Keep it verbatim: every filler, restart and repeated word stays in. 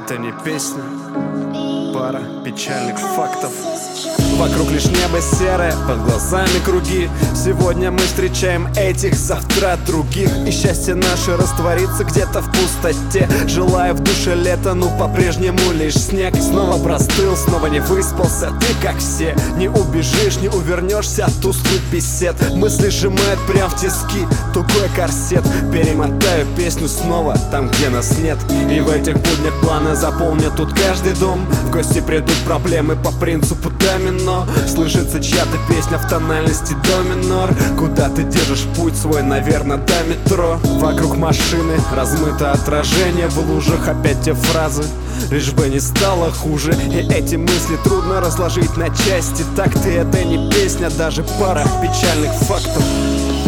это не песня, пара печальных фактов. Вокруг лишь небо серое, под глазами круги. Сегодня мы встречаем этих, завтра других. И счастье наше растворится где-то в пустоте. Желая в душе лета, ну по-прежнему лишь снег. Снова простыл, снова не выспался. Ты как все, не убежишь, не увернешься от тусклых бесед. Мысли сжимают прям в тиски, тугой корсет. Перемотаю песню снова там, где нас нет. И в этих буднях планы заполнят тут каждый дом. В гости придут проблемы по принципу домино. Слышится чья-то песня в тональности до минор. Куда ты держишь путь свой, наверное, до метро. Вокруг машины размыто отражение. В лужах опять те фразы, лишь бы не стало хуже. И эти мысли трудно разложить на части. Так ты, это не песня, даже пара печальных фактов.